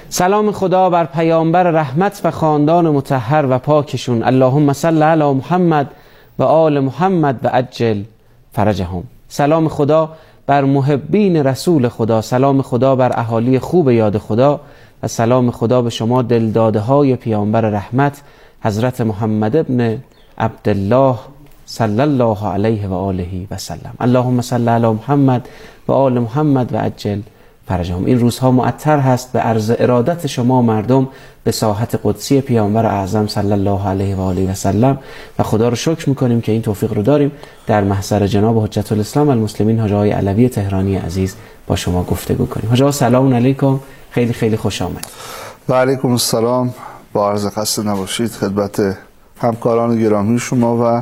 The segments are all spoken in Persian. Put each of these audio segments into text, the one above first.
سلام خدا بر پیامبر رحمت و خاندان مطهر و پاکشون. اللهم صل علی محمد و آل محمد و عجل فرجهم. سلام خدا بر محبین رسول خدا، سلام خدا بر اهالی خوب یاد خدا و سلام خدا به شما دلداده های پیامبر رحمت حضرت محمد ابن عبدالله صلی الله علیه و آله و سلم. اللهم صل علی محمد و آل محمد و عجل فرجهم. این روزها معطر هست به عرض ارادت شما مردم به ساحت قدسی پیامبر اعظم صلی الله علیه و آله و سلم و خدا رو شکر میکنیم که این توفیق رو داریم در محضر جناب حجت الاسلام المسلمین حاج آقای علوی تهرانی عزیز با شما گفتگو کنیم. حاج آقا سلام علیکم، خیلی خیلی خوش آمد. و علیکم السلام، با عرض خسته نباشید خدمت همکاران گرامی شما و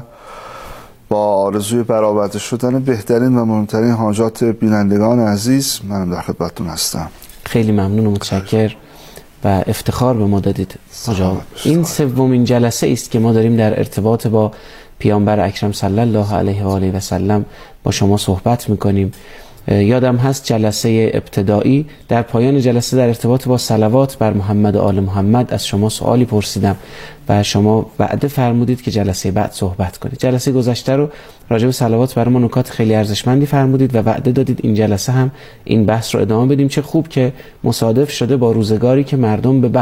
با آرزوی برآورده شدن بهترین و مهمترین حاجات بینندگان عزیز منم در خدمتتون هستم. خیلی ممنون و متشکر و افتخار به ما دادید. این سومین جلسه است که ما داریم در ارتباط با پیامبر اکرم صلی الله علیه و آله و سلم با شما صحبت میکنیم. یادم هست جلسه ابتدایی در پایان جلسه در ارتباط با صلوات بر محمد و آل محمد از شما سوالی پرسیدم و شما وعده فرمودید که جلسه بعد صحبت کنید. جلسه گذشته رو راجع به صلوات بر ما نکات خیلی ارزشمندی فرمودید و وعده دادید این جلسه هم این بحث رو ادامه بدیم. چه خوب که مصادف شده با روزگاری که مردم به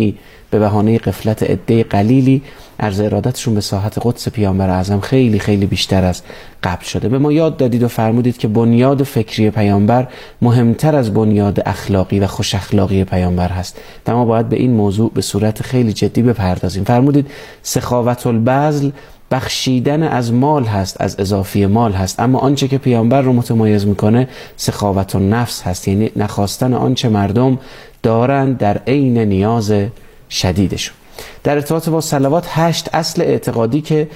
بهانه غفلت عده قلیلی عرض ارادتشون به ساحت قدس پیامبر اعظم خیلی خیلی بیشتر از قبل شده. به ما یاد دادید و فرمودید که بنیاد فکری پیامبر مهمتر از بنیاد اخلاقی و خوش اخلاقی پیامبر هست و ما باید به این موضوع به صورت خیلی جدی بپردازیم. فرمودید سخاوت البذل بخشیدن از مال هست، از اضافی مال هست، اما آنچه که پیامبر رو متمایز میکنه سخاوت النفس هست، یعنی نخواستن آنچه مردم دارند در عین نیاز شدیدشون. در ارتباط با صلوات 8 اصل اعتقادی که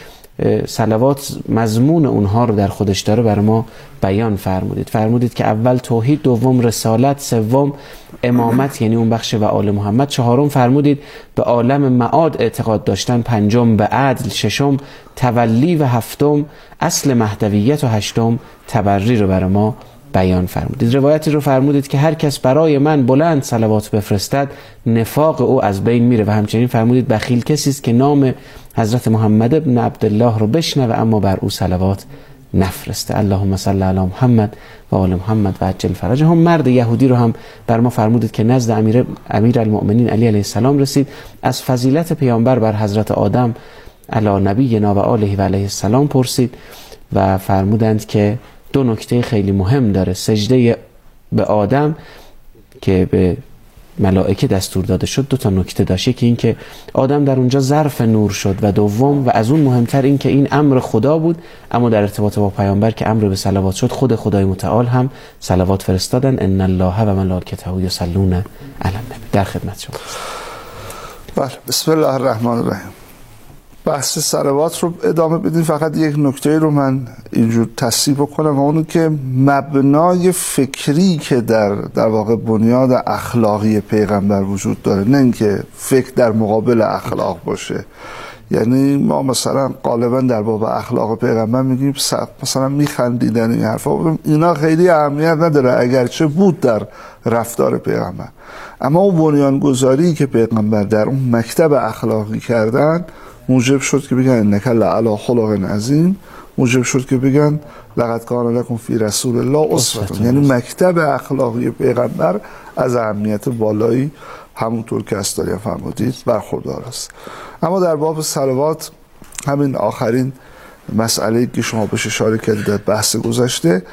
صلوات مضمون اونها رو در خودش داره برای ما بیان فرمودید. فرمودید که اول توحید، دوم رسالت، سوم امامت یعنی اون بخش و آل محمد، چهارم فرمودید به عالم معاد اعتقاد داشتن، پنجم به عدل، ششم تولی و هفتم اصل مهدویت و هشتم تبری رو برای ما بیان فرمودید. روایتی رو فرمودید که هر کس برای من بلند صلوات بفرستد نفاق او از بین میره و همچنین فرمودید بخیل کسی است که نام حضرت محمد ابن عبدالله رو بشنوه اما بر او صلوات نفرسته. اللهم صل علی محمد و آل محمد و عجل فرجهم. مرد یهودی رو هم بر ما فرمودید که نزد امیر المؤمنین علی علیه السلام رسید، از فضیلت پیامبر بر حضرت آدم علی نبینا و آله و علیه السلام پرسید و فرمودند که دو نکته خیلی مهم داره. سجده به آدم که به ملائکه دستور داده شد دو تا نکته داشت، یکی این که آدم در اونجا ظرف نور شد و دوم و از اون مهمتر این که این امر خدا بود، اما در ارتباط با پیامبر که امر به صلوات شد خود خدای متعال هم صلوات فرستادن. ان الله و ملائکته یصلون علی النبی. در خدمت شما. بله، بسم الله الرحمن الرحیم. بحث صلوات رو ادامه بدیم. فقط یک نکته رو من اینجور تصحیح بکنم و اونو که مبنای فکری که در واقع بنیاد اخلاقی پیغمبر وجود داره، نه اینکه فکر در مقابل اخلاق باشه. یعنی ما مثلا غالبا در باب اخلاق پیغمبر میگیم مثلا میخندیدن این حرفا، اینا خیلی اهمیت نداره اگرچه بود در رفتار پیغمبر، اما اون بنیانگذاری که پیغمبر در اون مکتب اخلاقی کردن موجب شد که بگن انک لعلی خلق عظیم، موجب شد که بگن لقد کان لکم فی رسول الله اسوه. یعنی مکتب اخلاقی پیغمبر از اهمیت بالایی همونطور که استاری فرمودید برخوردار است. اما در باب صلوات همین آخرین مسئله که شما بهش اشاره کردید در بحث گذشته،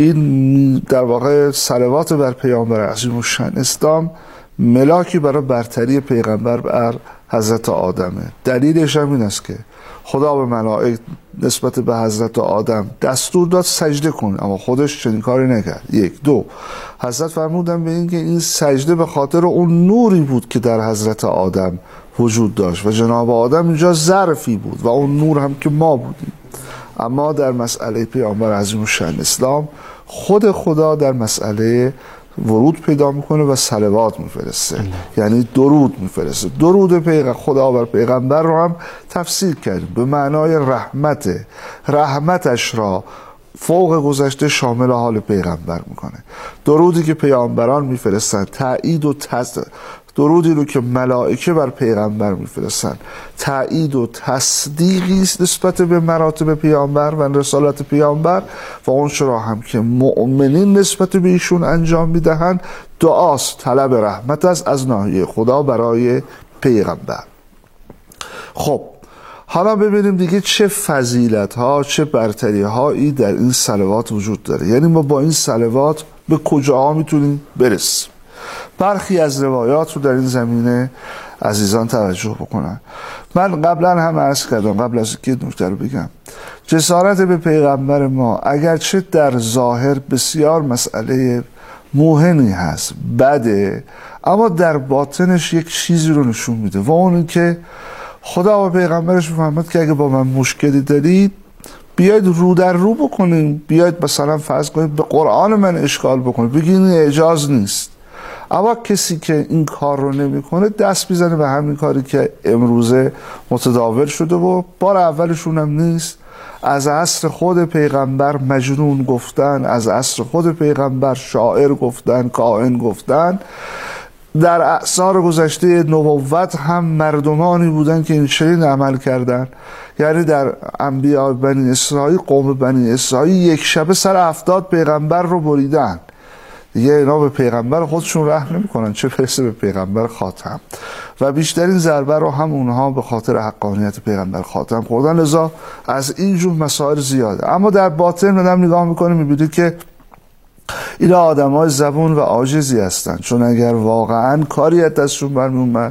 این در واقع صلوات بر پیامبر عظیم الشأن اسلام ملاکی برای برتری پیغمبر بر حضرت آدمه. دلیلش هم این است که خدا به ملائک نسبت به حضرت آدم دستور داد سجده کن، اما خودش چنین کاری نکرد. یک. دو، حضرت فرمودن به این که این سجده به خاطر اون نوری بود که در حضرت آدم وجود داشت و جناب آدم اینجا ظرفی بود و اون نور هم که ما بودیم. اما در مسئله پیامبر عظیم الشأن اسلام خود خدا در مسئله ورود پیدا میکنه و صلوات میفرسته، یعنی درود میفرسته. درود خدا بر پیغمبر رو هم تفسیر کردیم به معنای رحمتش را فوق گذشته شامل حال پیغمبر میکنه. درودی که پیامبران میفرستن تایید و درودی رو که ملائکه بر پیغمبر میفرستن تایید و تصدیقی است نسبت به مراتب پیامبر و رسالت پیامبر و اون چرا هم که مؤمنین نسبت به ایشون انجام میدهند دعاست، طلب رحمت است از ناحیه خدا برای پیغمبر. خب حالا ببینیم دیگه چه فضیلت ها، چه برتری هایی در این صلوات وجود داره، یعنی ما با این صلوات به کجاها میتونیم برسیم. برخی از روایات رو در این زمینه عزیزان توجه بکنن. من قبلا هم عرض کردم، قبل از که نکته رو بگم، جسارت به پیغمبر ما اگرچه در ظاهر بسیار مسئله موهنی هست، بده، اما در باطنش یک چیزی رو نشون میده و اون که خدا و پیغمبرش میفرماد که اگه با من مشکلی دارید بیاید رو در رو بکنیم، بیاید مثلا فرض کنید به قرآن من اشکال بکنید، بگید این اعجاز نیست. اما کسی که این کار رو نمیکنه دست میزنه به همین کاری که امروزه متداول شده و بار اولشون هم نیست. از عصر خود پیغمبر مجنون گفتن، از عصر خود پیغمبر شاعر گفتن، کاهن گفتن. در اعصار گذشته نبوت هم مردمانی بودن که این چنین عمل کردن. یعنی در انبیاء بنی اسرائیل، قوم بنی اسرائیل یک شبه سر 70 پیغمبر رو بریدن. دیگه اینا به پیغمبر خودشون رحم نمی‌کنن، چه برسه به پیغمبر خاتم. و بیشترین ضربه رو هم اونها به خاطر حقانیت پیغمبر خاتم خوردن. لذا از این جور مسائل زیاده. اما در باطن آدم نگاه میکنه میبینه که اینا آدمای زبون و عاجزی هستن، چون اگر واقعا کاری از دستشون برمی اومد،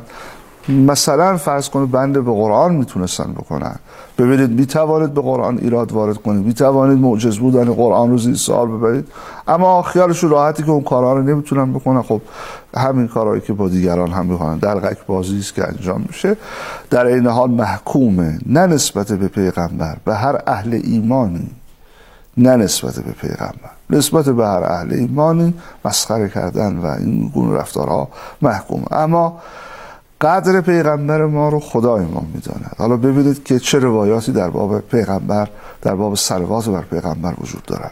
مثلا فرض کنید بنده به قرآن میتونستن بکنن. ببینید میتوانید به قرآن ایراد وارد کنید، میتوانید معجز بودن قرآن رو زیر سوال ببرید، اما خیالشون راحتی که اون کارها رو نمیتونن بکنن. خب همین کارهایی که با دیگران هم میکنن دلقک بازی است که انجام میشه. در این حال محکومه نه نسبت به پیغمبر، به هر اهل ایمانی، نه نسبت به پیغمبر، نسبت به هر اهل ایمانی مسخره کردن و این گونه رفتارها محکومه. اما قدر پیغمبر ما رو خدای ما میداند. حالا ببینید که چه روایاتی در باب پیغمبر، در باب صلوات بر پیغمبر وجود دارد.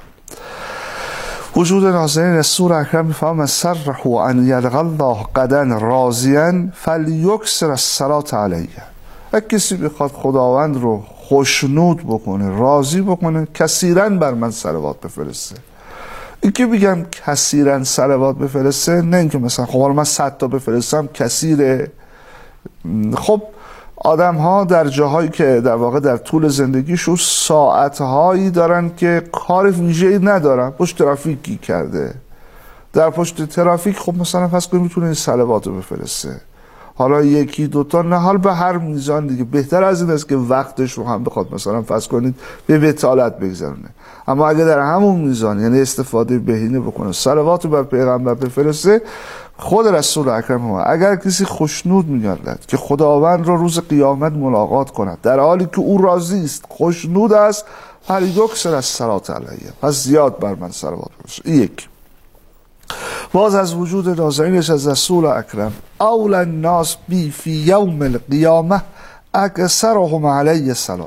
وجود نازنین رسول اکرم میفهم سرح ان یلقى الله غدا راضیا فلیکثر الصلاة علیه. اگه کسی بخواد خداوند رو خوشنود بکنه، راضی بکنه، کثیرا بر من صلوات بفرسته. این که بگم کثیرا صلوات بفرسته، نه اینکه مثلا خب من 100 تا بفرستم کثیره. خب آدم ها در جاهایی که در واقع در طول زندگیشون ساعت هایی دارن که کار ویژه‌ای ندارن، پشت ترافیکی کرده، در پشت ترافیک خب مثلا فرض کنید میتونه این صلوات رو بفرسته. حالا یکی دوتا نه، حال به هر میزان دیگه. بهتر از این است که وقتش رو هم بخواد مثلا فرض کنید به بتالت بگذارونه، اما اگه در همون میزان یعنی استفاده بهینه بکنه، صلوات بر پیغمبر بفرسته، خود رسول اکرم ما اگر کسی خوشنود می‌گردد که خداوند را روز قیامت ملاقات کند در حالی که او راضی است، خوشنود است، فلیکثر الصلاة علیه، پس زیاد بر من صلوات بفرست. یک. باز از وجود نازنینش از رسول اکرم، اول الناس بی فی یوم القیامه اکثرهم علیه صلاة.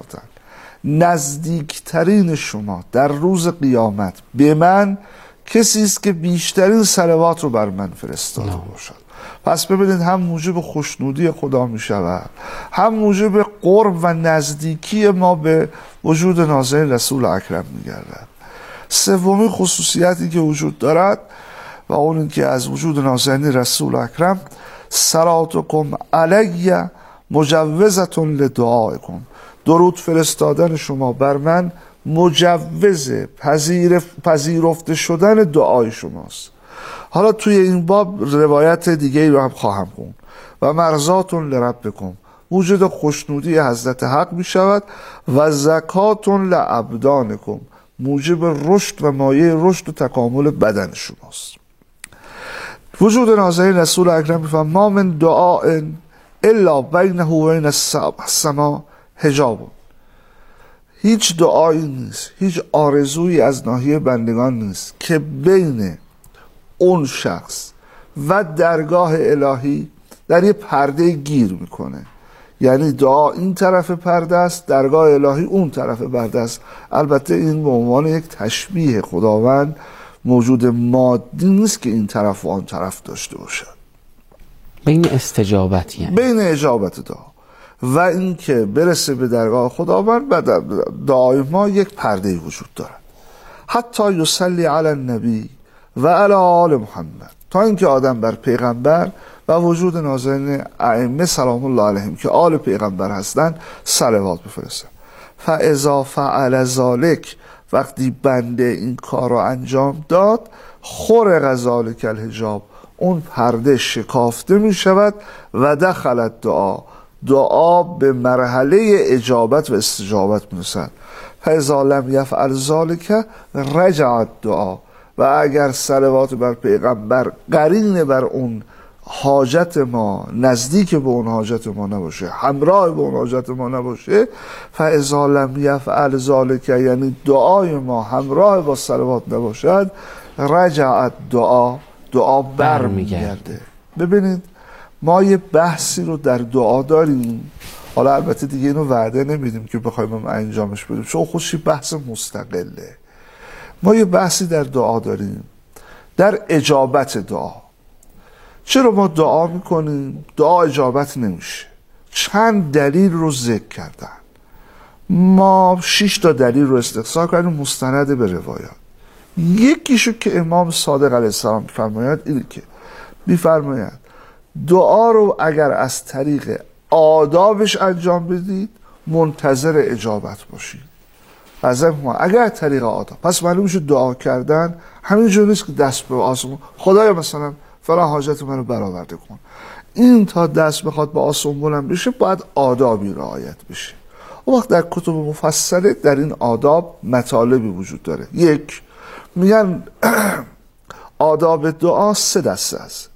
نزدیکترین شما در روز قیامت به من کسی است که بیشترین صلوات رو بر من فرستاده باشد. پس ببینید هم موجب خوشنودی خدا می شود، هم موجب قرب و نزدیکی ما به وجود نازنین رسول اکرم می گردد. سومین خصوصیتی که وجود دارد و اون که از وجود نازنین رسول اکرم، صلاتکم علی مجوزة لدعائکم. درود فرستادن شما بر من مجوز پذیرفته شدن دعای شماست. حالا توی این باب روایت دیگه رو هم خواهم خوند. و مرضات لربکم، وجود خوشنودی حضرت حق می شود. و زکات لابدانکم، موجب رشد و مایه رشد و تکامل بدن شماست. وجود نازنین رسول اکرم میفهم ما من دعاء الا بینه و بین السما حجاب. هیچ دعایی نیست، هیچ آرزویی از ناحیه بندگان نیست که بین اون شخص و درگاه الهی در یه پرده گیر میکنه. یعنی دعا این طرف پرده است، درگاه الهی اون طرف پرده است. البته این به عنوان یک تشبیه، خداوند موجود مادی نیست که این طرف و آن طرف داشته باشد. بین استجابت، یعنی بین اجابت دعا و اینکه برسه به درگاه خداوند و دعای ما یک پرده وجود دارد. حتی یصلی علی النبی و علی آل محمد، تا اینکه آدم بر پیغمبر و وجود نازنین ائمه سلام الله علیهم که آل پیغمبر هستند صلوات بفرسته. فاذا فعل ذلک، وقتی بنده این کار رو انجام داد، خرق ذلک الحجاب، اون پرده شکافته می شود و دخلت دعا به مرحله اجابت و استجابت می رسد. فاذا لم یفعل ذلک رجعت دعا، و اگر صلوات بر پیغمبر قرین بر اون حاجت ما، نزدیک به اون حاجت ما نباشه، همراه به اون حاجت ما نباشه، فاذا لم یفعل ذلک، یعنی دعای ما همراه با صلوات نباشد، رجعت دعا برمیگرده. ببینید ما یه بحثی رو در دعا داریم، حالا البته دیگه اینو وعده نمیدیم که بخوایم انجامش بدیم چون خودشی بحث مستقله. ما یه بحثی در دعا داریم، در اجابت دعا. چرا ما دعا میکنیم دعا اجابت نمیشه؟ چند دلیل رو ذکر کردن، ما 6 تا دلیل رو استقصا کردیم مستند به روایات. یکیشو که امام صادق علیه السلام میفرماید اینه که میفرماید دعا رو اگر از طریق آدابش انجام بدید منتظر اجابت باشید. از ما اگر طریق آداب، پس معلوم میشه دعا کردن همینجور نیست که دست به آسمون خدایا مثلا فلان حاجت منو برآورده کن. این تا دست بخواد به آسمون بلند بشه باید آدابی رعایت بشه. اون وقت در کتب مفصله در این آداب مطالبی وجود داره. یک، میگن آداب دعا 3 دسته است.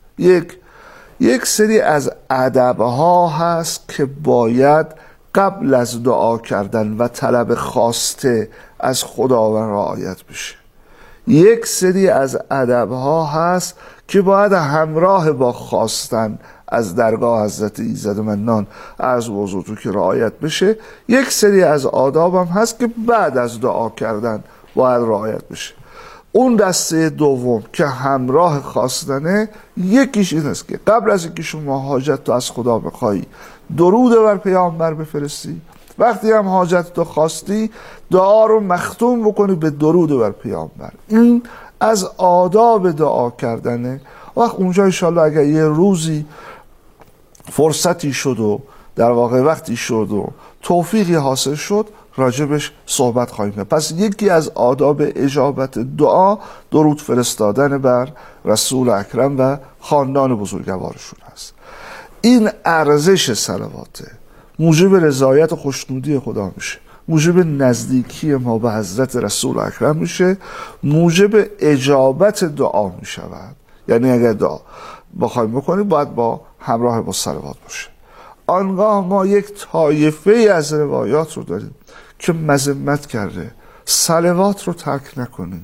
یک سری از ادب‌ها هست که باید قبل از دعا کردن و طلب خواسته از خداوند رعایت بشه. یک سری از ادب‌ها هست که باید همراه با خواستن از درگاه حضرت ایزد منان از وضو تو که رعایت بشه. یک سری از آداب هم هست که بعد از دعا کردن باید رعایت بشه. اون دسته دوم که همراه خواستنه، یکیش این است که قبل از اینکه شما حاجت تو از خدا بخوایی درود بر پیامبر بفرستی، وقتی هم حاجت تو خواستی دعا رو مختوم بکنی به درود بر پیامبر. این از آداب دعا کردنه. وقت اونجا انشالله اگر یه روزی فرصتی شد و در واقع وقتی شد و توفیقی حاصل شد راجبش صحبت خواهیم کرد. پس یکی از آداب اجابت دعا درود فرستادن بر رسول اکرم و خاندان بزرگوارشون هست. این ارزش صلواته موجب رضایت و خوشنودی خدا میشه، موجب نزدیکی ما به حضرت رسول اکرم میشه، موجب اجابت دعا میشود. یعنی اگر دعا بخوایم بکنیم باید با همراه با صلوات باشه. آنگاه ما یک طایفه از روایات رو داریم که مذمت کرده صلوات رو ترک نکنیم.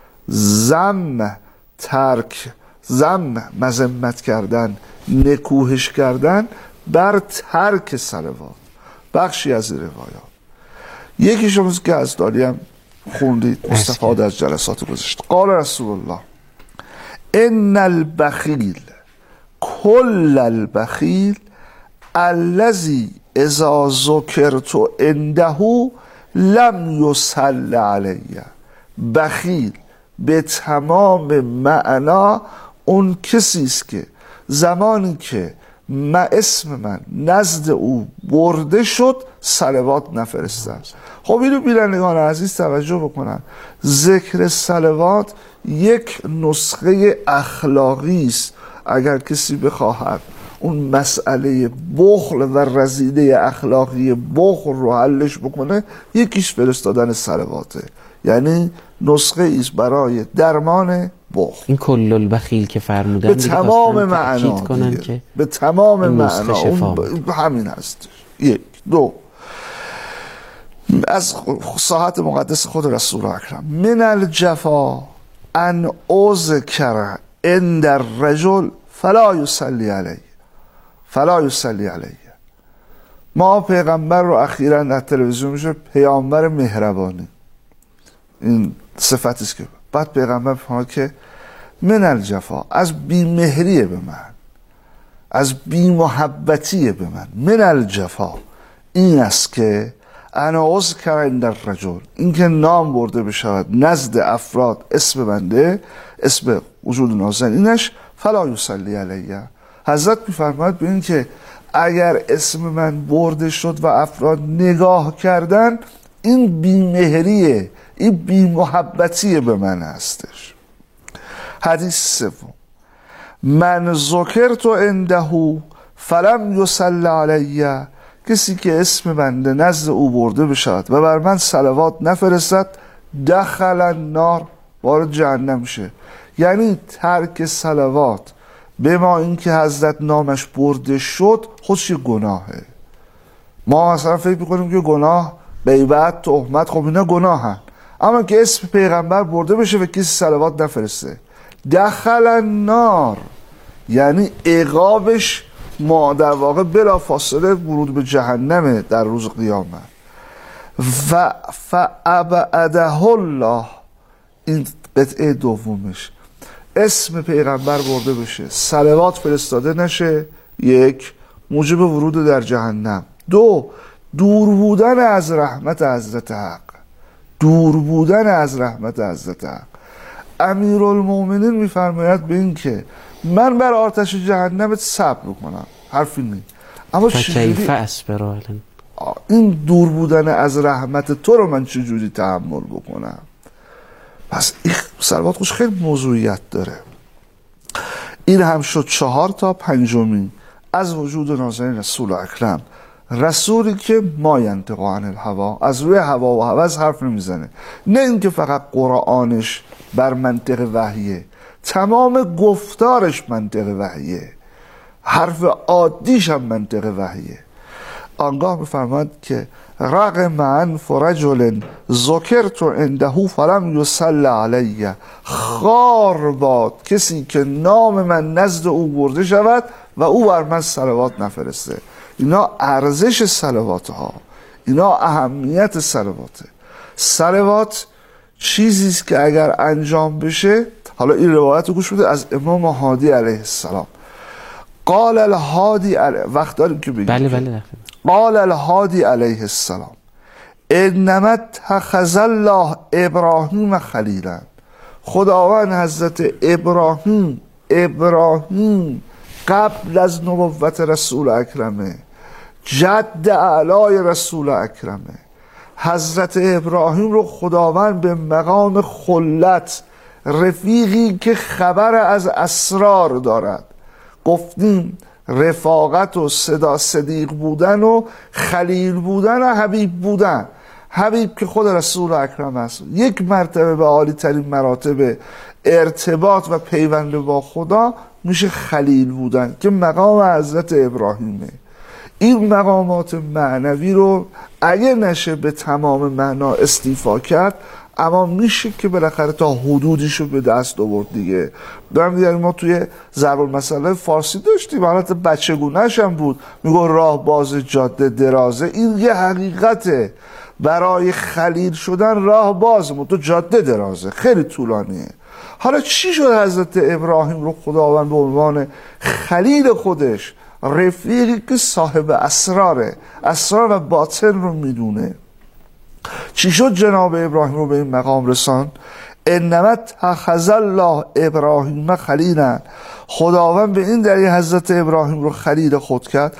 مذمت کردن، نکوهش کردن بر ترک صلوات. بخشی از روایات، یکی شماست که از داریم خوندید استفاده از جلسات گذشته. قال رسول الله ان البخیل کل البخیل الذی اذا ذکرت عنده لم یصل علی. بخیل به تمام معنا اون کسی است که زمانی که اسم من نزد او برده شد صلوات نفرستم. خب اینو بینندگان عزیز توجه بکنن، ذکر صلوات یک نسخه اخلاقی است. اگر کسی بخواهد اون مسئله بخل و رذیله اخلاقی بخل رو حلش بکنه، یکیش فرستادن صلواته. یعنی نسخه ایست برای درمان بخل. این کل البخیل که فرمودن به تمام معنا که به تمام معنا همین هست. 1 2 از ساحت مقدس خود رسول اکرم من الجفا ان اذکر عند الرجل فلا یصلی علیه. ما پیغمبر رو اخیراً در تلویزیون میشه پیامبر مهربانی، این صفتی است که بعد پیغمبر فرمود که من الجفا، از بیمهریه به من، از بی محبتی به من الجفا، این است که انا اذکر عند الرجل، این که نام برده بشود نزد افراد اسم بنده، اسم وجود نازنینش، فلا یصلی علیه. حضرت میفرماید به این که اگر اسم من برده شد و افراد نگاه کردن، این بیمهریه، این بیمحبتی به من هستش. حدیث سوم، من ذکرت عنده فلم یصلی علیه، کسی که اسم بنده نزد او برده بشود و بر من صلوات نفرستد، دخل النار، وارد جهنم شه. یعنی ترک صلوات به ما این که حضرت نامش برده شد خودش گناهه. ما مثلا فکر میکنیم که گناه غیبت، تهمت، خب اینا گناهن، اما که اسم پیغمبر برده بشه و کسی صلوات نفرسته، دخل النار، یعنی عقابش ما در واقع بلا فاصله ورود به جهنمه در روز قیامت. و فابعده الله، این قطعه دومش، اسم پیغمبر برده بشه، صلوات فرستاده نشه، یک، موجب ورود در جهنم. دو، دور بودن از رحمت حضرت حق، دور بودن از رحمت حضرت حق. امیرالمومنین میفرماید به این که من بر آتش جهنمت صبر کنم، حرفی نیست، اما کیف اصبر، این دور بودن از رحمت تو رو من چجوری تحمل بکنم؟ پس این صلوات خوش خیلی موضوعیت داره. این هم شد 4 تا. پنجمی، از وجود نازنین رسول اکرم، رسولی که ما ینطق عن الهوا، از روی هوا و هوس حرف نمیزنه، نه اینکه فقط قرآنش بر منطق وحیه، تمام گفتارش منطق وحیه، حرف عادیش هم منطق وحیه. آنگاه میفرماد که رغم انف رجل ذکرت عنده فلم یصلی علیه، خار باد کسی که نام من نزد او برده شود و او بر من صلوات نفرسته. اینا ارزش صلوات ها، اینا اهمیت صلواته. صلوات چیزی است که اگر انجام بشه، حالا این روایت رو گوش بده از امام هادی علیه السلام. قال الهادی علیه، وقت داریم که بگیم؟ بله. قال الهادی علیه السلام انما اتخذ الله ابراهیم خلیلا، خداوند حضرت ابراهیم قبل از نبوت رسول اکرمه، جد اعلای رسول اکرمه، حضرت ابراهیم رو خداوند به مقام خلت، رفیقی که خبر از اسرار دارد، گفتیم رفاقت و صدیق بودن و خلیل بودن و حبیب بودن. حبیب که خود رسول اکرم است، یک مرتبه به عالی ترین مراتب ارتباط و پیوند با خدا میشه خلیل بودن که مقام حضرت ابراهیمه. این مقامات معنوی رو اگه نشه به تمام معنا استیفا کرد، اما میشه که بالاخره تا حدودیشو به دست آورد دیگه. دارم دیگه ما توی ضرب المثل فارسی داشتیم، حالت بچگونه‌ش هم بود، میگو راه باز جاده درازه. این یه حقیقته، برای خلیل شدن راه باز، تو جاده درازه، خیلی طولانیه. حالا چی شد حضرت ابراهیم رو خداوند به عنوان خلیل خودش، رفیقی که صاحب اسراره، اسرار و باطن رو میدونه، چی شد جناب ابراهیم رو به این مقام رسان؟ انما اتخذ الله ابراهیم خلیلا، خداوند به این دلیل حضرت ابراهیم رو خلیل خود کرد،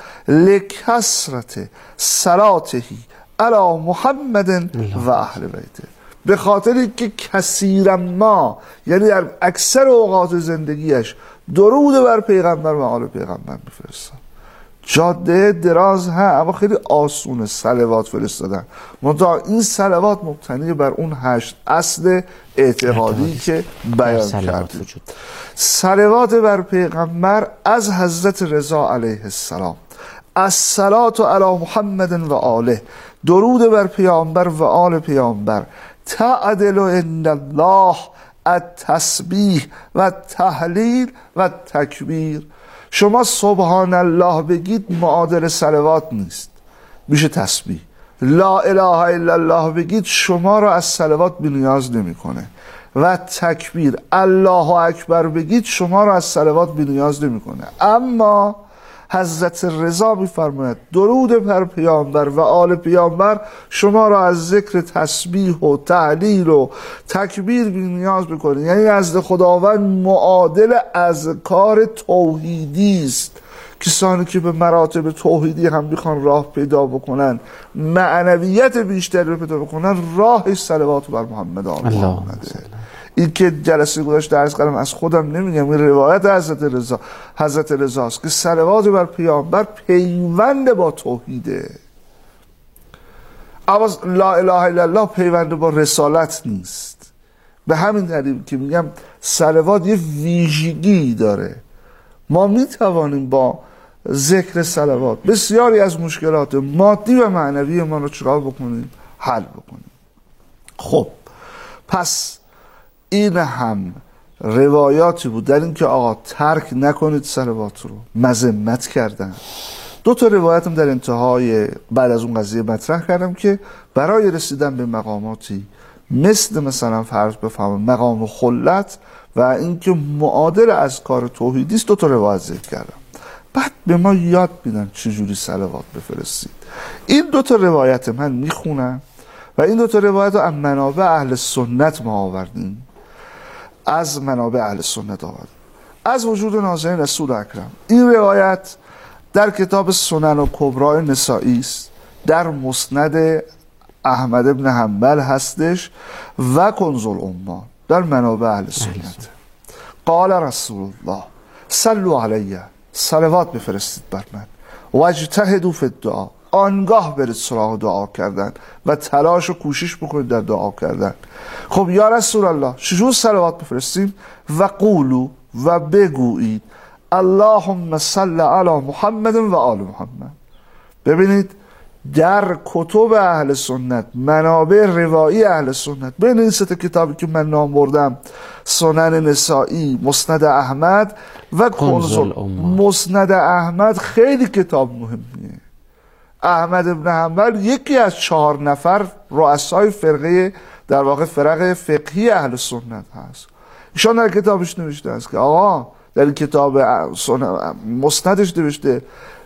لکثرت صلاته علی محمد و اهل بیته، به خاطر که کثیرا ما، یعنی در اکثر اوقات زندگیش درود بر پیغمبر و آل پیغمبر میفرستن. جاده دراز ها، اما خیلی آسونه صلوات فرستادن، منتها این صلوات مبتنی بر اون 8 اصل اعتقادی که بیان کردیم. صلوات بر پیغمبر از حضرت رضا علیه السلام، الصلاة علی محمد و آله، درود بر پیامبر و آل پیامبر، تعدل عند الله التسبیح و تهلیل و تکبیر. شما سبحان الله بگید معادل صلوات نیست، میشه تسبیح. لا اله الا الله بگید شما را از صلوات بی نیاز نمیکنه. و تکبیر الله اکبر بگید شما را از صلوات بی نیاز نمیکنه. اما حضرت رضا می‌فرماید درود بر پیامبر و آل پیامبر شما را از ذکر تسبیح و تهلیل و تکبیر بی‌نیاز می‌کنید. یعنی نزد خداوند معادل اذکار توحیدی است. کسانی که به مراتب توحیدی هم میخوان راه پیدا بکنن، معنویت بیشتری پیدا بکنن، راهش صلوات بر محمد آمده. این که جلسه گذاشته درس کردم از خودم نمیگم، این روایت حضرت رضا است که صلوات بر پیامبر پیوند با توحیده. اما لا اله الا الله پیوند با رسالت نیست. به همین دلیل که میگم صلوات یه ویژگی داره. ما میتوانیم با ذکر صلوات بسیاری از مشکلات مادی و معنوی ما رو چرا بکنیم؟ حل بکنیم. خب پس این هم روایاتی بود در این که آقا ترک نکنید صلوات رو، مذمت کردن. دو تا روایت هم در انتهای بعد از اون قضیه مطرح کردم که برای رسیدن به مقاماتی مثلا فرض بفهمم مقام خلت و اینکه معادل از کار توحیدی است، دو تا روایت ذکر کردم. بعد به ما یاد میدن چجوری صلوات بفرستید. این دو تا روایت من میخونم و این دو تا روایت رو از منابع اهل سنت ما آوردیم. از منابع اهل سنت آوردیم از وجود ناظرین رسول اکرم. این روایت در کتاب سنن و کبرای نسائی است، در مسند احمد بن حنبل هستش و کنز الامه در منابع اهل سنت. قال رسول الله صلوا علیه، صلوات بفرستید بر من، و اجتهدوا فی الدعا، آنگاه برید سراغ دعا کردن و تلاش و کوشش بکنید در دعا کردن. خب یا رسول الله چجور صلوات بفرستیم؟ و قولو، و بگویید اللهم صل علی محمد و آل محمد. ببینید در کتب اهل سنت، منابع روایی اهل سنت، بین این سه کتابی که من نام بردم، سنن نسائی، مسند احمد و کنز مسند احمد خیلی کتاب مهمیه. احمد بن حنبل یکی از 4 نفر رؤسای فرقه، در واقع فرق فقهی اهل سنت هست. ایشان در کتابش نوشته است که آقا در این کتاب مسندش نوشته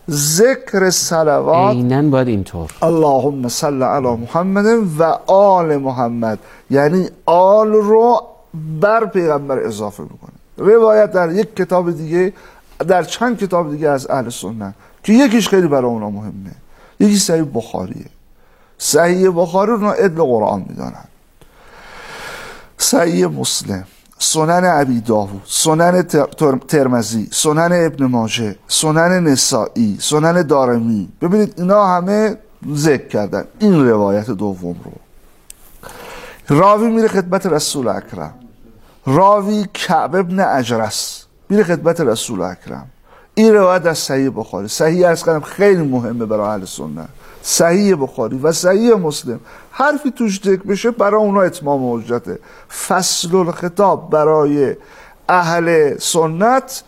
ذکر صلوات اینن باید اینطور اللهم صل علی محمد و آل محمد، یعنی آل رو بر پیغمبر اضافه میکنه. روایت در یک کتاب دیگه، در چند کتاب دیگه از اهل سنت که یکیش خیلی برای اونا مهمه، یکی صحیح بخاریه. صحیح بخاری رو ادل قرآن میدانن. صحیح مسلم، سنن ابی داوود، سنن ترمذی، سنن ابن ماجه، سنن نسائی، سنن دارمی. ببینید اینا همه ذکر کردن این روایت دوم رو. راوی میره خدمت رسول اکرم، راوی کعب ابن اجرس میره خدمت رسول اکرم. این روایت از صحیح بخاری، صحیح عرض کردم خیلی مهمه برای اهل سنت. صحیح بخاری و صحیح مسلم حرفی توش ذکر بشه برای اونا اتمام حجته. فصل الخطاب برای اهل سنت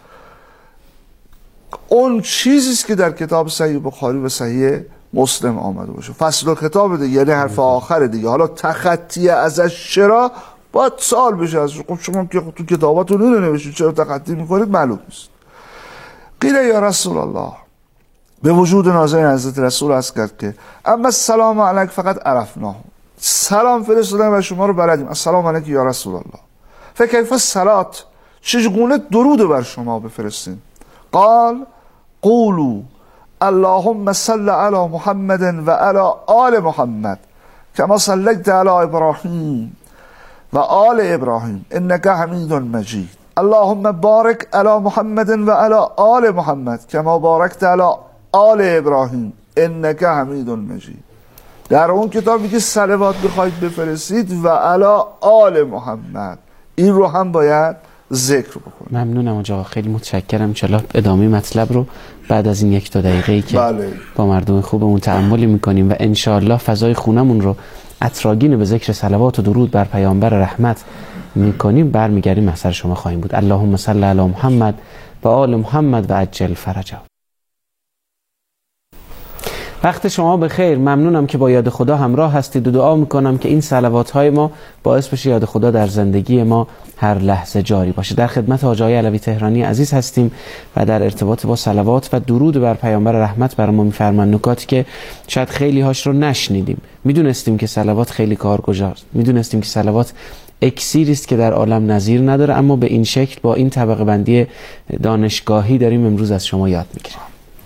اون چیزیست که در کتاب صحیح بخاری و صحیح مسلم آمده باشه. فصل الخطاب دیگه یعنی حرف آخر دیگه. حالا تخطی ازش چرا باید سوال بشه ازش. خب شما که تو کتاباتون اینو نوشتید چرا تخطی میکنید معلوم نیست. قیل یا رسول الله، به وجود ناظرین حضرت رسول عرض کرد که اما السلام علیک فقط عرفناه، سلام فرستادن و شما رو بلدیم. السلام علیک یا رسول الله، فکیف الصلات، چگونه درود بر شما بفرستیم؟ قال قولوا اللهم صل علی محمد و علی آل محمد کما صلیت علی ابراهیم و آل ابراهیم انک حمید مجید. اللهم بارک علی محمد و علی آل محمد کما بارکت علی آل ابراهیم انک حمید مجید. در اون کتاب میگه صلوات بخواید بفرستید و علی آل محمد، این رو هم باید ذکر بکنید. ممنونم آقا، خیلی متشکرم. انشالله ادامه مطلب رو بعد از این 1-2 دقیقه‌ای که با مردم خوبمون تأملی میکنیم و انشالله فضای خونمون رو اطراگین به ذکر صلوات و درود بر پیامبر رحمت میکنیم، برمیگردیم محضر شما خواهیم بود. اللهم صل علی محمد و آل محمد و عجل فرجه. وقت شما بخیر. ممنونم که با یاد خدا همراه هستید و دعا میکنم که این صلوات های ما باعث بشه یاد خدا در زندگی ما هر لحظه جاری باشه. در خدمت حاج آقای علوی تهرانی عزیز هستیم و در ارتباط با صلوات و درود بر پیامبر رحمت بر ما میفرمایند نکاتی که شاید خیلی هاش رو نشنیدیم. میدونستیم که صلوات خیلی کارگزارست، میدونستیم که صلوات اکسیری است که در عالم نظیر نداره، اما به این شکل با این طبقه بندی دانشگاهی داریم امروز از شما یاد میگیریم.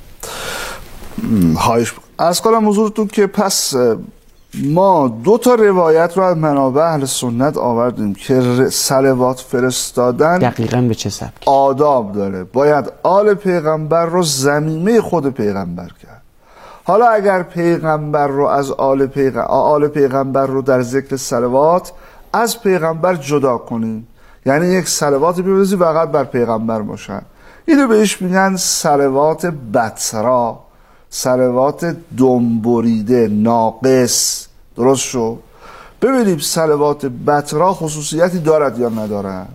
خواهش از کنم حضورتون که پس ما 2 تا روایت رو از منابع اهل سنت آوردیم که صلوات فرستادن دقیقاً به چه سبک آداب داره. باید آل پیغمبر رو ضمیمه خود پیغمبر کرد. حالا اگر پیغمبر رو از آل پیغمبر رو در ذکر صلوات از پیغمبر جدا کنیم، یعنی یک صلوات بریزی فقط بر پیغمبر باشن، اینو بهش میگن صلوات بترا، صلوات دنبریده، ناقص. درست شو؟ ببینیم صلوات بترا خصوصیتی دارد یا ندارد.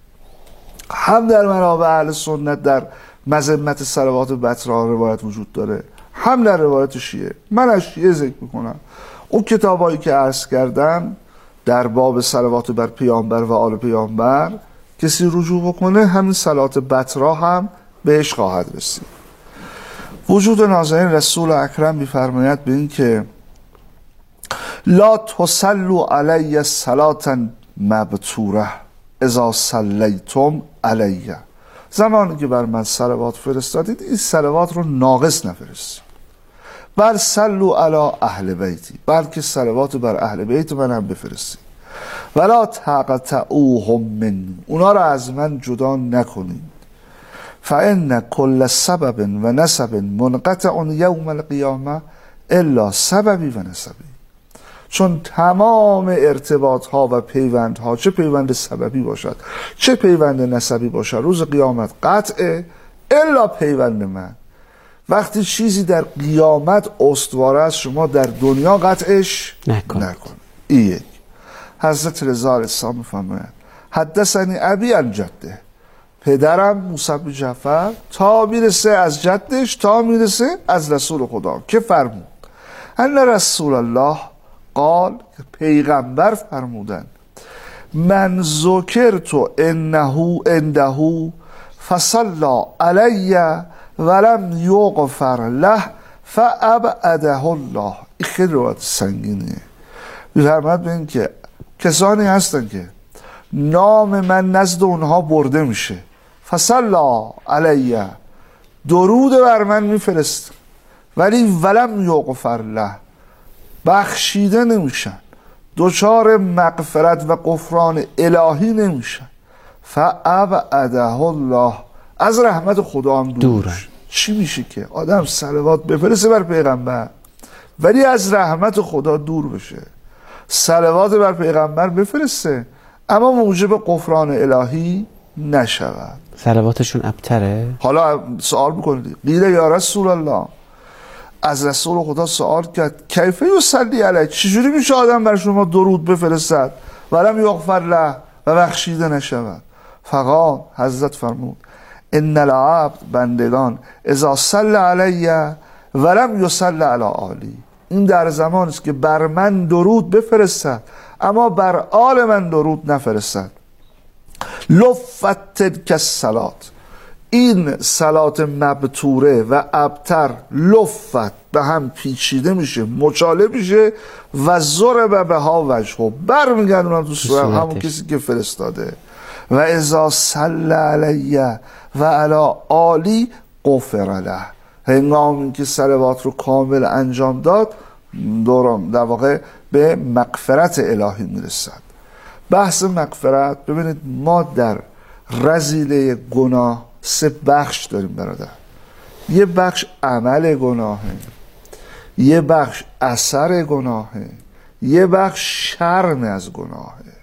هم در منابع اهل سنت در مذمت صلوات بترا روایت وجود داره، هم در روایت شیعه. من از شیعه ذکر میکنم. اون کتابایی که عرض کردم در باب صلوات بر پیامبر و آل پیامبر کسی رجوع بکنه، همین صلوات بترا هم بهش خواهد رسید. وجود نازنین رسول اکرم می‌فرماید به این که لا تصلوا علی صلاة مبتوره اذا صلیتم علی. زمانی که بر من صلوات فرستادید این صلوات رو ناقص نفرستید. بل صلوا علی اهل بیتی، بلکه صلوات بر اهل بیت من هم بفرستید. ولا تقطعوهم منی، اونا رو از من جدا نکنید. فإن كل سبب و نسب منقطع یوم القیامه الا سببی و نسبی. چون تمام ارتباط ها و پیوند ها، چه پیوند سببی باشد چه پیوند نسبی باشد، روز قیامت قطعه الا پیوند من. وقتی چیزی در قیامت استوار است شما در دنیا قطعش نکن. این یک. حضرت رضا علیه السلام میفرمایند حدثنی ابی عن جده، پدرم موسی بن جعفر تا میرسه از جدش تا میرسه از رسول خدا که فرمود ان رسول الله قال، پیغمبر فرمودن من ذکرت انه عنده فصلى علی ولم یغفر له فابعده الله. این خیلی روایت سنگینه. میفرماد به این که کسانی هستن که نام من نزد اونها برده میشه، فصلا علیه، درود بر من میفرست، ولی ولم یغفر له، بخشیده نمیشن، دوچار مغفرت و غفران الهی نمیشن، فابعده الله، از رحمت خدا هم دور میشه. چی میشه که آدم صلوات بفرسته بر پیغمبر ولی از رحمت خدا دور بشه؟ صلوات بر پیغمبر بفرسته اما موجب غفران الهی نشود. صلواتشون ابتره. حالا سوال بکنید، قیل یا رسول الله، از رسول خدا سوال کرد کیف یصلی علیه، چجوری میشه آدم بر شما درود بفرستد ولم یغفر له و بخشیده نشود؟ فقال، حضرت فرمود ان العبد، بندگان، اذا صلی علیه ولم یصلی علی آلی، این در زمان است که بر من درود بفرستد اما بر آل من درود نفرستد. لفت تلک الصلات، این صلات مبتوره و ابتر لفت به هم پیچیده میشه، مچاله میشه و ضرب بها وجهه، برمیگردونن تو صورت همون کسی که فرستاده. و اذا صلی علیه و علی آلی غفر له، هنگامی که صلوات رو کامل انجام داد در واقع به مغفرت الهی میرسد. بحث مغفرت، ببینید ما در رذیله گناه 3 بخش داریم برادر. یه بخش عمل گناهه، یه بخش اثر گناهه، یه بخش شرم از گناهه.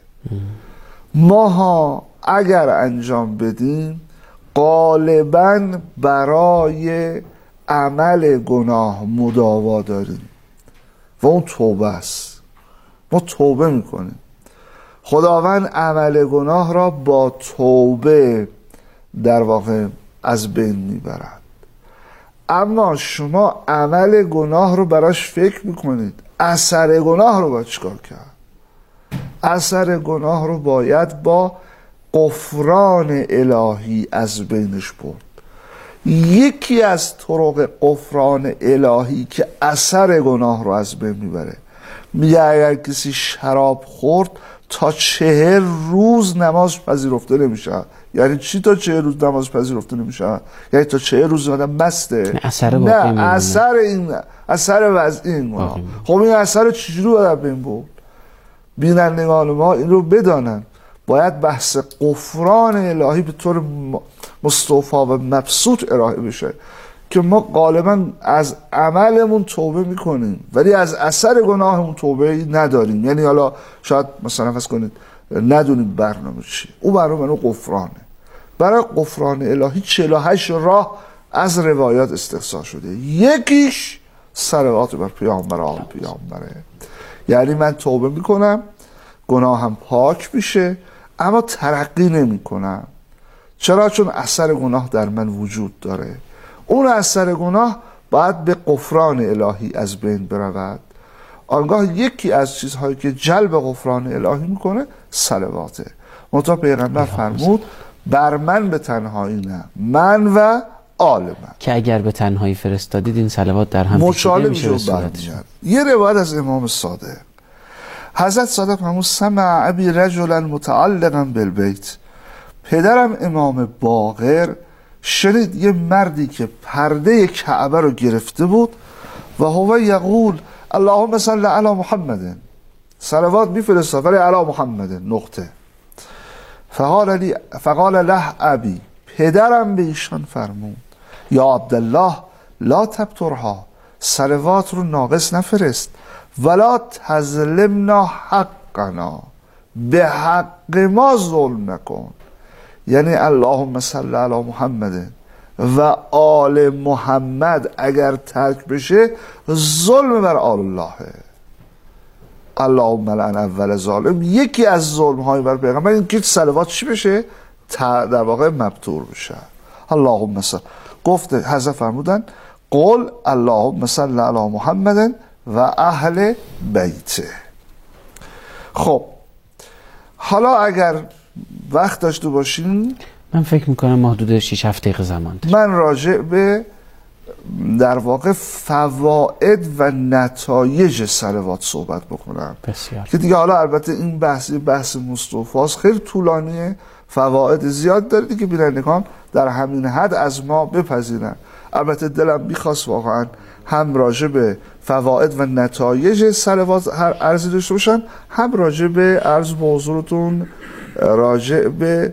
ماها اگر انجام بدیم غالباً برای عمل گناه مداوا داریم و اون توبه است. ما توبه میکنیم، خداوند عمل گناه را با توبه در واقع از بین میبرد. اما شما عمل گناه رو براش فکر میکنید، اثر گناه رو باید چیکار کرد؟ اثر گناه رو باید با غفران الهی از بینش برد. یکی از طرق غفران الهی که اثر گناه رو از بین میبره، میگه اگر کسی شراب خورد تا 40 روز نماز پذیرفته نمیشه. یعنی چی تا 40 روز نماز پذیرفته نمیشه؟ یعنی تا 40 روز آدم مسته؟ نه، اثر وضعی این گناه. خب این اثر چجوری باید بین بود؟ بینندگان ما این رو بدانن، باید بحث غفران الهی به طور مستوفی و مبسوط ارائه بشه که ما غالبا از عملمون توبه میکنیم ولی از اثر گناهمون توبه نداریم. یعنی حالا شاید مثلا فرض کنید ندونید برنامه چیه، او برنامه غفرانه. برای غفران الهی 48 راه از روایات استقصا شده. یکیش صلوات بر پیامبر آل پیامبره. یعنی من توبه میکنم، گناهم پاک میشه، اما ترقی نمی کنم. چرا؟ چون اثر گناه در من وجود داره. اون اثر گناه باید به غفران الهی از بین برود. آنگاه یکی از چیزهایی که جلب غفران الهی میکنه صلواته. منتها پیغمبر فرمود بر من به تنهایی نه، من و آل من. که اگر به تنهایی فرستادید این صلوات در هم مچاله میشه. یه روایت از امام صادق، حضرت صادق فرمود سمع ابی رجلا متعلقا بالبیت، پدرم امام باقر شنید یه مردی که پرده کعبه رو گرفته بود و هو یقول اللهم صل علی محمد، صلوات میفرستاد ولی علی محمد نقطه. فقال له ابی، پدرم به ایشان فرمود یا عبدالله لا تبترها، صلوات رو ناقص نفرست، ولا تظلمنا حقنا، به حق ما ظلم نکن. یعنی اللهم صل علی محمد و آل محمد اگر ترک بشه ظلم بر آل اللهه. اللهم لعن اول ظالم. یکی از ظلم های بر پیغمبر این که صلوات چی بشه؟ در واقع مبتور بشه. اللهم صل، گفت حضرت فرمودن قل اللهم صل علی محمد و اهل بیته. خب حالا اگر وقت داشته باشین، من فکر میکنم حدود 6-7 دقیقه زمان دارم. من راجع به در واقع فواید و نتایج صلوات صحبت بکنم. بسیار. که دیگه حالا البته این بحث مصطفاست، خیلی طولانیه، فواید زیاد داره دیگه، بینندگان در همین حد از ما بپذیرن. البته دلم میخواست واقعا هم راجع به فواید و نتایج صلوات هر عرضی داشته باشم، هم راجع به عرض به حضورتون راجع به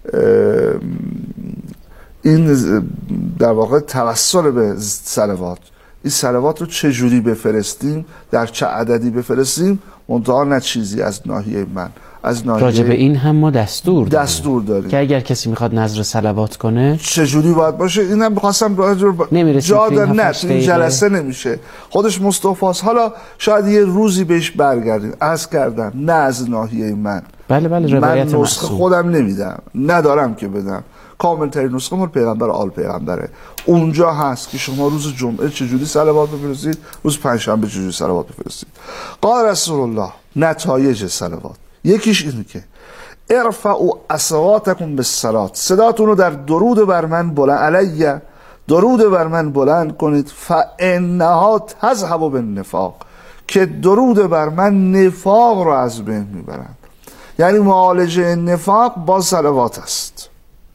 این در واقع توسل به صلوات، این صلوات رو چه جوری بفرستیم، در چه عددی بفرستیم، منتها نه چیزی از ناحیه من، از ناحیه راجع به این هم ما دستور داریم که اگر کسی میخواد نظر صلوات کنه چه جوری باید باشه. اینم بخواستم جا در نه این جلسه نمیشه، خودش مصطفاست. حالا شاید یه روزی بهش برگردیم. عرض کردم نه از ناحیه من، بله روایت من نسخه خودم نمیدم، ندارم که بدم. کامل ترین نسخه مال پیغمبر آل پیغمبره. اونجا هست که شما روز جمعه چجوری صلوات بفرستید، روز پنجشنبه چجوری صلوات بفرستید. قال رسول الله نتایج صلوات، یکیش اینه که ارفعوا اصواتکم بالصلاه، صداتون رو در درود بر من بلند علیه، درود بر من بلند کنید، فانها تذهب بالنفاق، که درود بر من نفاق رو از بین میبرن. یعنی معالجه نفاق با صلوات است.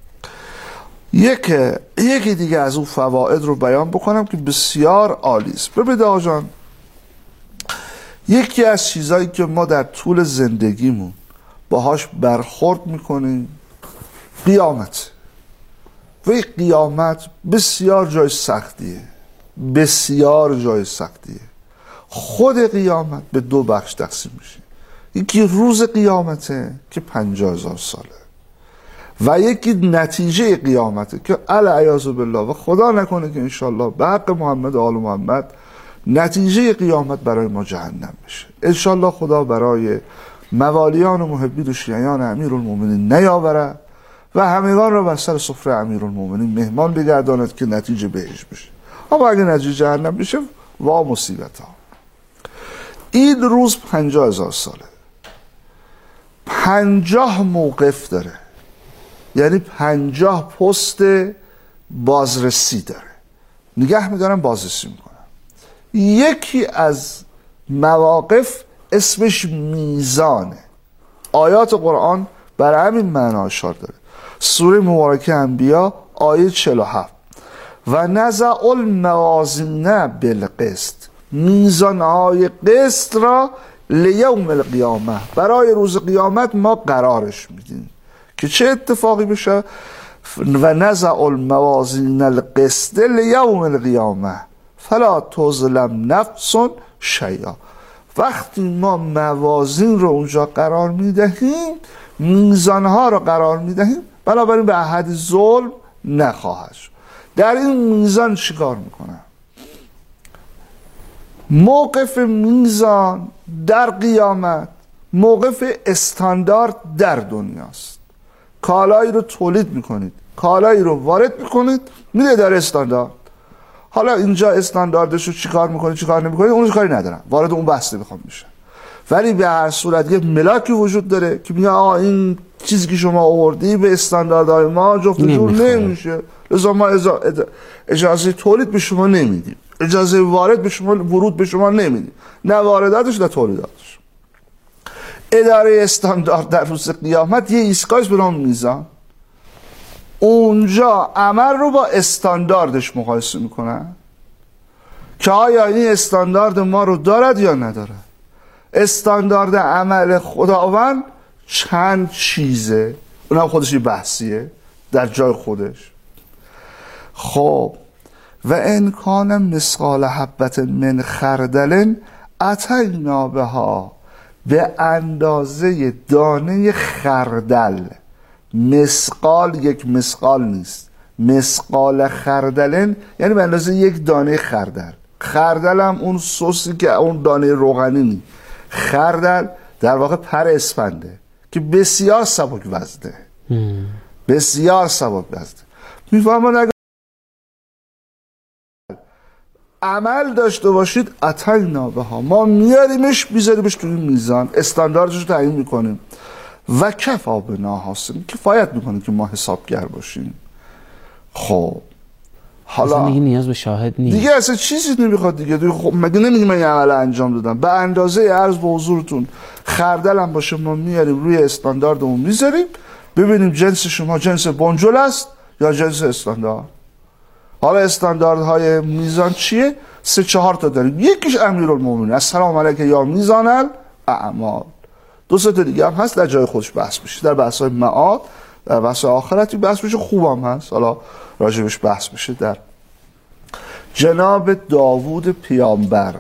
یکی دیگه از اون فواید رو بیان بکنم که بسیار عالی است. ببینید آقا جان، یکی از چیزایی که ما در طول زندگیمون باهاش برخورد میکنیم قیامت. و این قیامت بسیار جای سختیه، بسیار جای سختیه. خود قیامت به 2 بخش تقسیم میشه. یکی روز قیامته که 50,000 ساله و یکی نتیجه قیامته که العیاذ بالله و خدا نکنه که انشالله به حق محمد و آل محمد نتیجه قیامت برای ما جهنم بشه. انشالله خدا برای موالیان و محبین و شیعیان امیرالمومنین نیاوره و همگان را بر سر سفره امیرالمومنین مهمان بگرداند که نتیجه بهش بشه. اما اگه نتیجه جهنم بشه وا مصیبت ها. این روز 50,000 ساله، 50 موقف داره، یعنی 50 پست بازرسی داره، نگه میدارن بازرسی میکنن. یکی از مواقف اسمش میزانه. آیات قرآن برای همین معنا اشاره داره. سوره مبارکه انبیا آیه 47 و نزع الموازین بالقسط، میزانهای قسط را لیوم القیامه، برای روز قیامت ما قرارش میدیم که چه اتفاقی بشه. و نزع الموازین القسط لیوم القیامه فلا تظلم نفس شیئا. وقتی ما موازین رو اونجا قرار میدهیم، میزانها رو قرار میدهیم، بنابراین به احد ظلم نخواهد شد. در این میزان چیکار میکنن؟ موقف میزان در قیامت موقف استاندارد در دنیاست. کالایی رو تولید میکنید، کالایی رو وارد میکنید، میده در استاندارد. حالا اینجا استانداردش رو چیکار میکنید چیکار نمیکنید اونش کاری ندارم، وارد اون بحث نمیخوام میشن. ولی به هر صورت یه ملاکی وجود داره که میگه این چیزی که شما آوردی به استانداردهای ما جفت جور نمیشه، لذا ما اجازه تولید به شما نمیدیم، اجازه وارد به شما، ورود به شما نمیدیم، نه وارداتش نه تولیداتش. اداره استاندارد در روز قیامت یه ایستگاهی به نام میزان، اونجا عمل رو با استانداردش مقایسه میکنن که آیا این استاندارد ما رو دارد یا نداره. استاندارد عمل خداوند چند چیزه، اونم خودش یه بحثیه در جای خودش. خب و ان کان مثقال حبة من خردل اتینا بها، به اندازه دانه خردل. مثقال یک مثقال نیست، مثقال خردلن یعنی به اندازه یک دانه خردل. خردل هم اون سوسی که اون دانه روغنی نیست. خردل در واقع پر اسفنده که بسیار سبک وزنه، بسیار سبک وزنه. میفهمن اگر عمل داشته باشید اتینا بها، ما میاریمش بیزاریمش توی میزان، استانداردش رو تعیین میکنیم و کفا بنا حاصل، کفایت میکنه که ما حسابگر باشیم. خب حالا دیگه نیاز به شاهد نیست دیگه، اصلا چیزی نمیخواد دیگه. خب مگه نمیگی من این عمل انجام دادم؟ به اندازه عرض به حضورتون خردل هم باشه ما میاریم روی استانداردمون میذاریم، ببینیم جنس شما جنس بنجل است یا جنس استاندارد. حالا استانداردهای میزان چیه؟ 3-4 تا داریم. یکیش امیرالمومنین السلام علیک یا میزان الاعمال. 2 تا دیگه هم هست در جای خودش بحث میشه، در بحث‌های معاد، در بحث آخرتی بحث میشه، خوبم هست، حالا راجبش بحث میشه. در جناب داوود پیامبر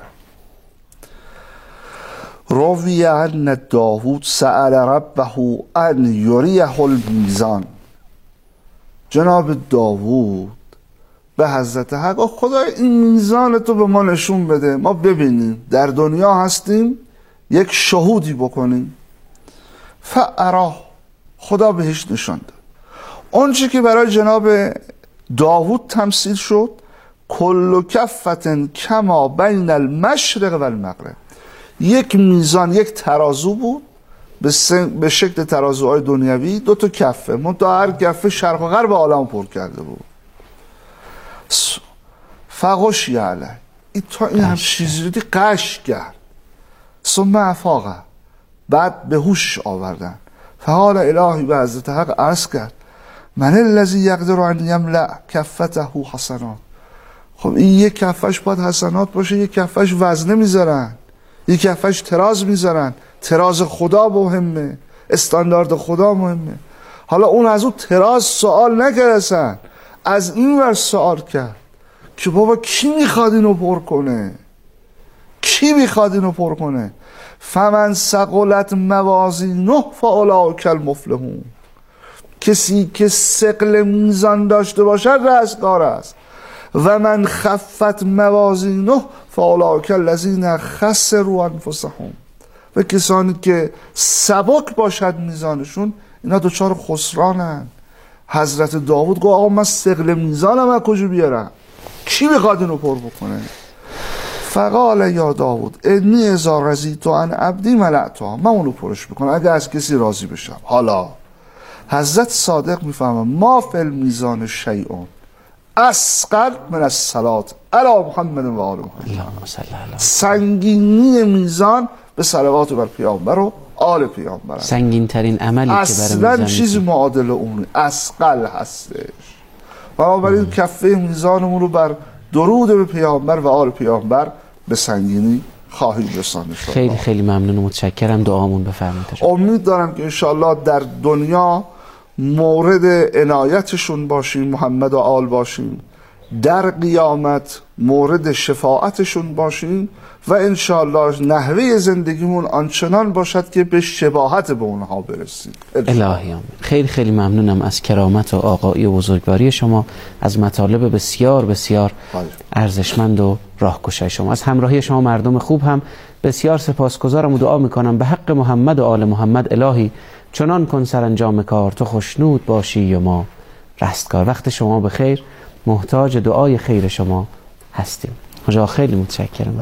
روی ان داوود سأل ربه ان یریه المیزان، جناب داوود به حضرت حق خدا این میزان تو به ما نشون بده، ما ببینیم در دنیا هستیم یک شهودی بکنیم. فاراه، خدا بهش نشان داد. اونچه که برای جناب داوود تمثیل شد، کل کفتن کما بین المشرق و المغرب، یک میزان، یک ترازو بود به شکل ترازوهای دنیوی، 2 تا کفه، منتها هر کفه شرق و غرب عالم پر کرده بود. فغشی علیه، تا این هم چیزی رو قش کرد. ثم افاقه، بعد به هوشش آوردن. فقال الهی، به حضرت حق عرض کرد من الذی یقدر ان یملأ کفته حسنات. خب این یک کفش باید حسنات باشه، یک کفش وزنه میذارن، یک کفش تراز میذارن. تراز خدا مهمه، استاندارد خدا مهمه. حالا اون از اون تراز سوال نکردن، از این ور سوال کرد که بابا کی میخواد اینو پر کنه، کی میخواد اینو پر کنه؟ فمن ثقلت موازینه فاولئک المفلحون، کسی که ثقل میزان داشته باشد رستگار است. و من خفت موازینه فاولئک الذین خسروا انفسهم، و کسانی که سبک باشد میزانشون اینا دچار خسرانن. حضرت داوود گفت آقا من ثقل میزانم از کجا بیارم؟ کی میخواد اینو پر بکنه؟ فقال یا داوود انی اذا رضیت عن عبدی ملأتها، من اونو پرش میکنم اگه از کسی راضی بشم. حالا حضرت صادق میفهمم ما فی المیزان شیء اثقل من الصلاة علی محمد و آل محمد. سنگینی میزان به صلوات بر پیامبر و آل پیامبر، سنگین ترین عملی که اصلا برای چیزی معادل اون اثقل هستش. بنابراین کفه میزانمون رو بر درود به پیامبر و آل پیامبر به سنگینی خواهیم رساند. خیلی خیلی ممنون و متشکرم. دعامون بفرمایید. امید دارم که انشالله در دنیا مورد عنایتشون باشیم، محمد و آل باشیم، در قیامت مورد شفاعتشون باشیم و انشالله نحوه زندگیمون آنچنان باشد که به شباهت به اونها برسیم. الهی آمین. خیلی خیلی ممنونم از کرامت و آقایی و بزرگواری شما، از مطالب بسیار بسیار ارزشمند و راهگشای شما. از همراهی شما مردم خوب هم بسیار سپاسگزارم و دعا میکنم به حق محمد و آل محمد الهی چنان کن سرانجام کار تو خوشنود باشی و ما رستگار. وقت شما بخیر، محتاج دعای خیر شما هستیم. خیلی متشکرم.